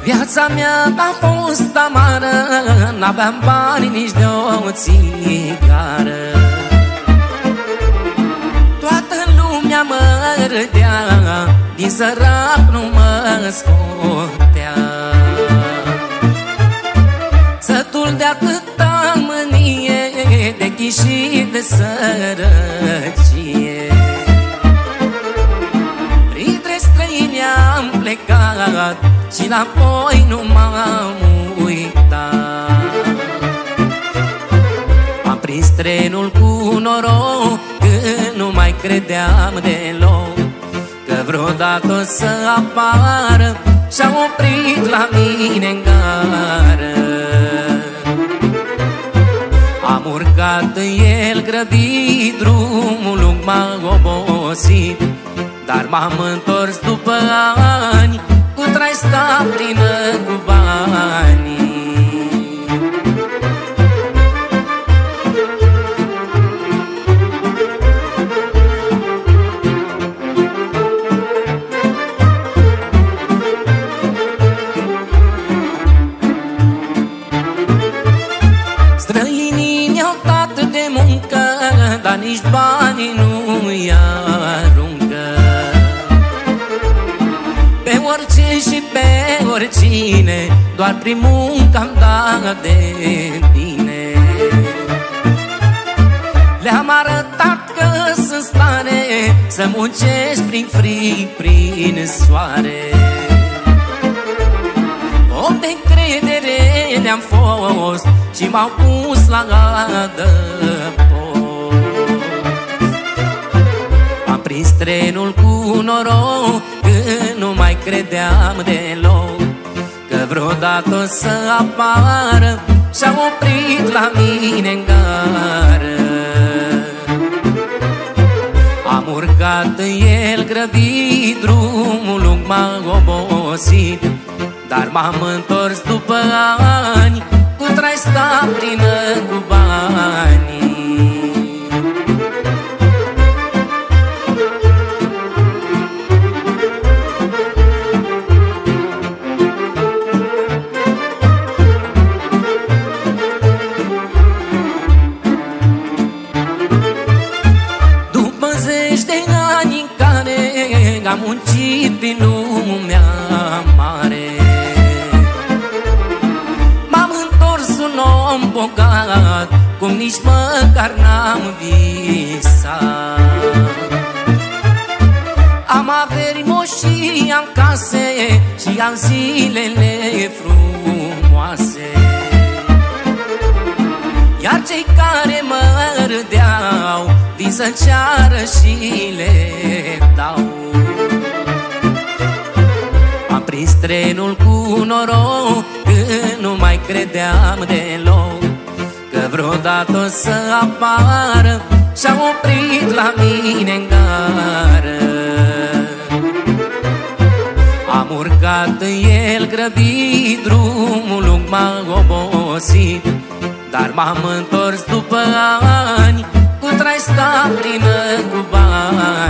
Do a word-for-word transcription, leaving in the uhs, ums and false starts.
Viața mea a fost amară, n-aveam bani nici de o țigară. Toată lumea mă râdea, din sărac nu mă scotea. Sătul de atâta mânie, de chis și de sărăcie, printre străini am plecat și înapoi nu m-am uitat. Am prins trenul cu noroc, când nu mai credeam deloc că vreodată o să apară, și-a oprit la mine în gară. Am urcat în el grăbit, drumul lung m-a obosit, dar m-am întors după ani, cu traista plină cu bani. Străinii mi-au dat de muncă, dar nici banii nu-i aruncă. Pe orice și pe oricine, doar prin muncă am dat de bine. Le-am arătat că sunt stare să muncești prin frig, prin soare. Om de încredere le-am fost și m-au pus la adăpost. Am prins trenul cu noroc, când nu mai credeam deloc că vreodată o să apară, și-a oprit la mine în gară. Am urcat în el grăbit, drumul lung m-a obosit, dar m-am întors după ani, cu traista plină cu bani. După zeci de ani în care am muncit prin lumea mare, m-am întors un om bogat, cum nici măcar n-am visat. Am averi moșii, am case și am zilele frumoase, iar cei care mă râdeau vin să ceară și le dau. Am prins trenul cu noroc, când nu mai credeam deloc că vreodată o să apară, și-a oprit la mine în gară. Am urcat în el grăbit, drumul lung m-a obosit, dar m-am întors după ani, cu traista plină cu bani.